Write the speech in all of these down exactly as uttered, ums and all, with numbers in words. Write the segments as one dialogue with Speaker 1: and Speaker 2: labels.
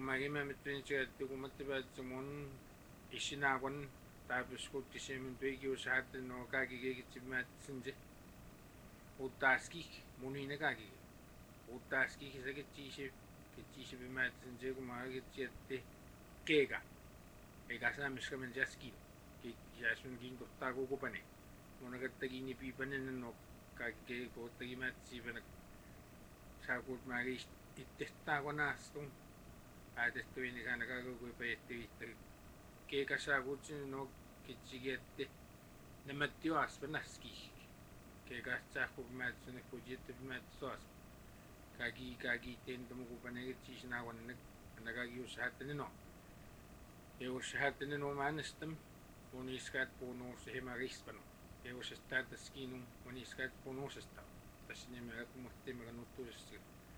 Speaker 1: kumagima mitrinchigat kumatibat sumun isinawan tapos kut kisimin tuigi usahat no kagigigitibmat sinje utaski munina kagi utaski kisagitisi kitisi bimat sinje kumagitjette kega ega samiska menjaski ki jasun gingo tago kupane monagattagini pipanen no kagge kottagimat sibana sakut magis ittestagonastung atestuini kana kago kuipayetti kega sakutsin no kitsigette namatio aspenaski kega sakumat sune kujette bimat sos kagi kagi tendemu kupane kisinawan nek nagagi usahatene no e usahatene no manestem uniskat puno sehemagispano e usastat skinum uniskat puno sesta tasine me kumte me nutus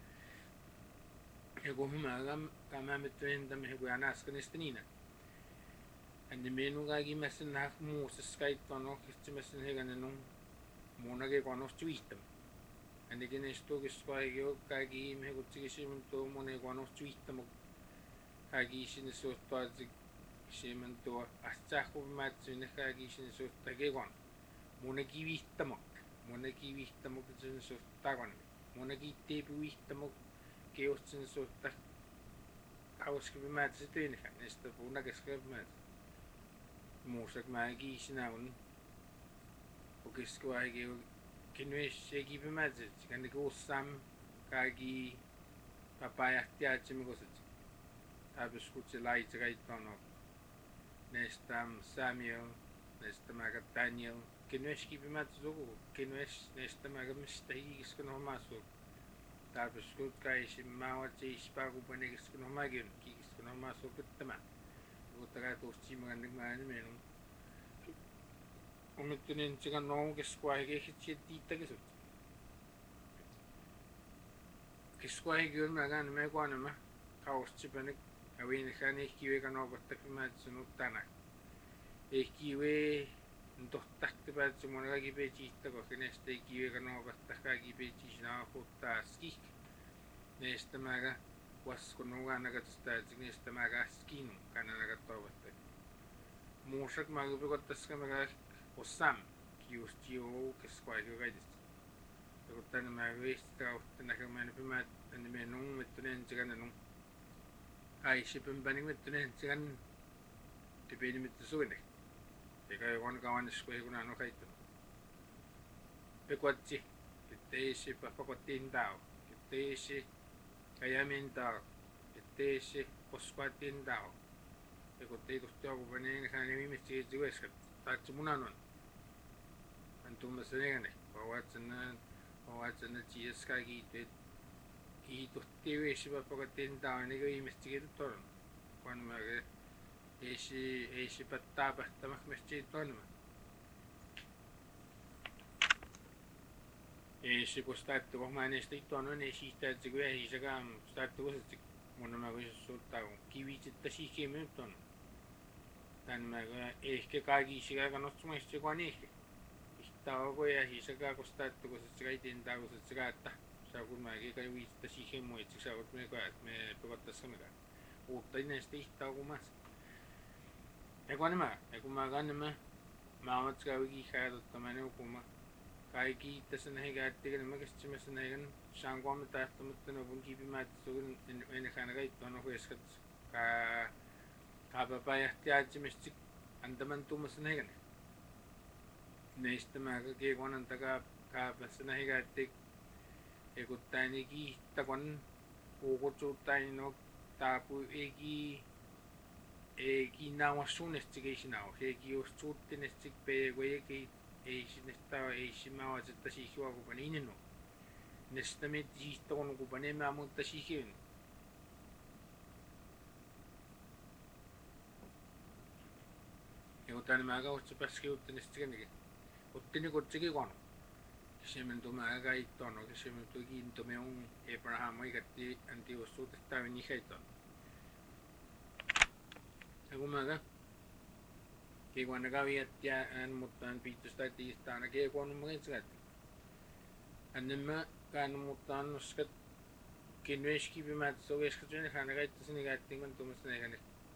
Speaker 1: e gomagam kamametren dam he guanas kanestenina ande menu gagi mesen nak muses skait tono kismesen heganenum monage konos tuitem ande genesto gesquaigio kagi me gutsigisimun to mone konos tuitem kagi sin so to simen to astako matsin kagi sin so tagegon monagi vitamok monagi vitamok sin so tagon monagi tebu vitamok keosin so ta auski matsin tene nesta puna geskreb mat musak magi sinaun ogesquaigio kinwes segi bimatsit kan go sam kagi papaya tiachim gosit tabus kutse light right tono nestam Samuel nestam aga Daniel kinwes ki bimatzo kinwes nestam aga mistegi skono maso tabus kut kai simmawa che ispagu panegs skono magin ki skono maso kuttama utara to chimangan ngani menu umittunin chigan no gesquaige hichiti tagesut gesquaige nagan me kwanama kaos chipanik awin khani kiwe kano batakmat sunutana e kiwe ndohtakte bat sumonaga gibe chista ko kineste kiwe kano bataka gibe chisna hotaski nesta maga was kono gana sta nesta maga skin kana naga tobatte mushak maga be kotaska maga osam kiustio kesquaige gaidis totan maga westa utana man pimat ande menung metnen chigananung ai sipem baning metnen chigan tibeni mitsuene eka kon kawan square kuna no kaito pekwatsi kitesi papakotin tao kitesi kayamin tao kitesi posquatin tao pekote gusto ko banen kanemi mitsi jueskat tatsumunanon antum masenegane pawatsana pawatsana chiska gite i tutti si papakotin tao ni ko investigate toron kon mage esi esi pattapa tamak meschi tonma esi postatto ko manesti tono ne si tatsi ko esi sagam statto ko sik mona ma ko sutta kiwi chitta si keme ton tan ma ko eske kagi siga ka notsuma esti ko ani istawa ko ya si saga ko statto ko sik ai tin ta ko sik atta sa ko ma ke kai wi chitta si kemo et sa ko me ko me potta samega utta nesti istawa ko mas ekonima ekumaganima maamatska wiki khayat tamane ukuma kaiki tasana hegatti ma kischimasana hegan shangwam taaftamutna bunki bimat sugun ene khanaga ittono hueskat ka ka papaya tiachimistik andaman tumasana hegan neistamaga ke konantaka ka basana hegatti ekuttani ki takon ugochutai no tapu egi e kinawa sunesti ke sinao he ki ostutinesti pe goye ki e sinesta e simawa zetta si hiwa ko panine no nestame ti tono ko paneme amunta si hin e utan maga o tsapaski utinesti ke utini ko tsiki kono kisemen to maga itono kisemen to gi into me un Abraham ai gatti anti ostutta ni heiton Agumaga ke guanaga viatya an mutan pitustat istana ke guanu magiskat anema kan mutan uskat kinuishki pimat sogesh kachuni hanagait sinigat timan tumas neganek